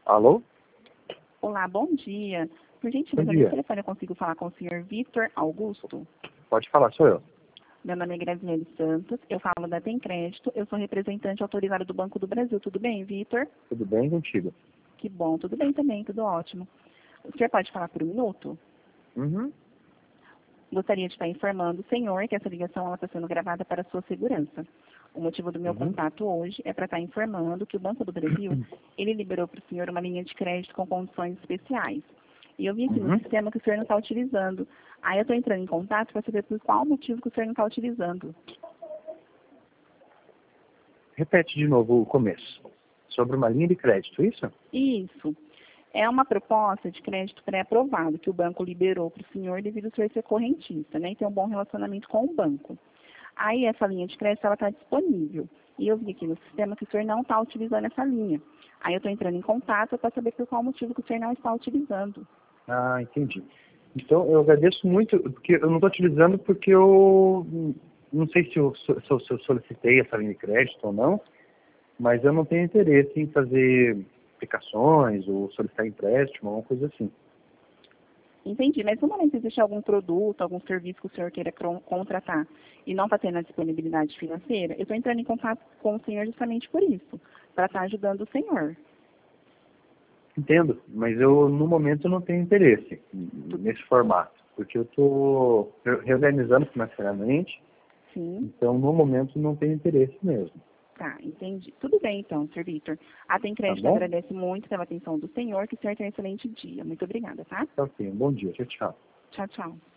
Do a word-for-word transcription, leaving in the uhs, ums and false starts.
Alô? Olá, bom dia. Por Bom gentileza, dia. no telefone eu consigo falar com o senhor Vitor Augusto? Pode falar, sou eu. Meu nome é Graziele Santos, eu falo da Tem Crédito, eu sou representante autorizada do Banco do Brasil. Tudo bem, Vitor? Tudo bem contigo? Que bom, tudo bem também, tudo ótimo. O senhor pode falar por um minuto? Uhum. Gostaria de estar informando o senhor que essa ligação ela está sendo gravada para a sua segurança. O motivo do meu Uhum. contato hoje é para estar informando que o Banco do Brasil, ele liberou para o senhor uma linha de crédito com condições especiais. E eu vi aqui no Uhum. sistema que o senhor não está utilizando. Aí eu estou entrando em contato para saber por qual motivo que o senhor não está utilizando. Repete de novo o começo. Sobre uma linha de crédito, isso? Isso. É uma proposta de crédito pré-aprovado que o banco liberou para o senhor devido ao senhor ser correntista, né? E ter um bom relacionamento com o banco. Aí essa linha de crédito ela está disponível. E eu vi aqui no sistema que o senhor não está utilizando essa linha. Aí eu estou entrando em contato para saber por qual motivo que o senhor não está utilizando. Ah, entendi. Então, eu agradeço muito, porque eu não estou utilizando porque eu não sei se eu, se, eu, se eu solicitei essa linha de crédito ou não, mas eu não tenho interesse em fazer aplicações ou solicitar empréstimo, alguma coisa assim. Entendi, mas no momento existe algum produto, algum serviço que o senhor queira cron- contratar e não está tendo a disponibilidade financeira, eu estou entrando em contato com o senhor justamente por isso, para estar ajudando o senhor. Entendo, mas eu no momento não tenho interesse nesse formato, porque eu estou reorganizando financeiramente, Sim, então no momento não tenho interesse mesmo. tá, entendi. Tudo bem então, senhor Vitor. A Tem Tá Crédito bom? agradece muito pela atenção do senhor, que o senhor tenha um excelente dia. Muito obrigada, tá? Tá ok, um bom dia, tchau, tchau. Tchau, tchau.